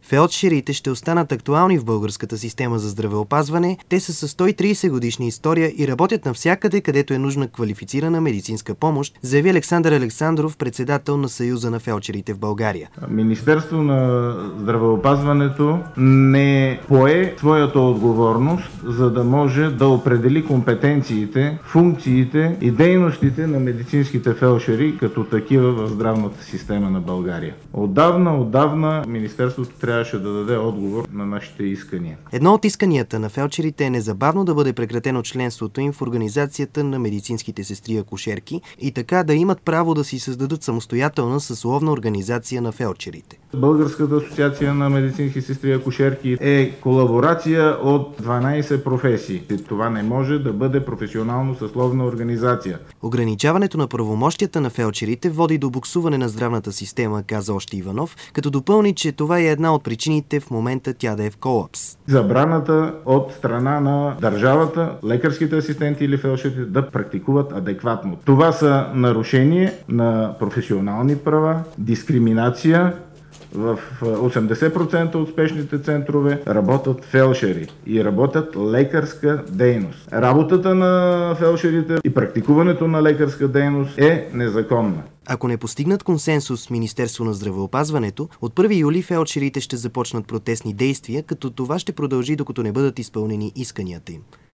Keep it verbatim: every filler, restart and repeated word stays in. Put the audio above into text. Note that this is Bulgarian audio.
Фелдшерите ще останат актуални в българската система за здравеопазване. Те са със сто и тридесет годишна история и работят навсякъде, където е нужна квалифицирана медицинска помощ, заяви Александър Александров, председател на Съюза на фелдшерите в България. Министерство на здравеопазването не пое своята отговорност, за да може да определи компетенциите, функциите и дейностите на медицинските фелдшери като такива в здравната система на България. Отдавна, отдавна Министерството трябваше да даде отговор на нашите искания. Едно от исканията на фелдшерите е незабавно да бъде прекратено членството им в Организацията на медицинските сестри акушерки и така да имат право да си създадат самостоятелна съсловна организация на фелдшерите. Българската асоциация на медицински сестри акушерки е колаборация от дванадесет професии. Това не може да бъде професионално съсловна организация. Ограничаването на правомощията на фелдшерите води до буксуване на здравната система, каза още Иванов, като допълни, че това е една от причините в момента тя да е в колапс. Забраната от страна на държавата, лекарските асистенти или фелдшерите да практикуват адекватно. Това са нарушение на професионални права, дискриминация. В осемдесет процента от спешните центрове работят фелдшери и работят лекарска дейност. Работата на фелдшерите и практикуването на лекарска дейност е незаконна. Ако не постигнат консенсус с Министерство на здравеопазването, от първи юли фелдшерите ще започнат протестни действия, като това ще продължи докато не бъдат изпълнени исканията им.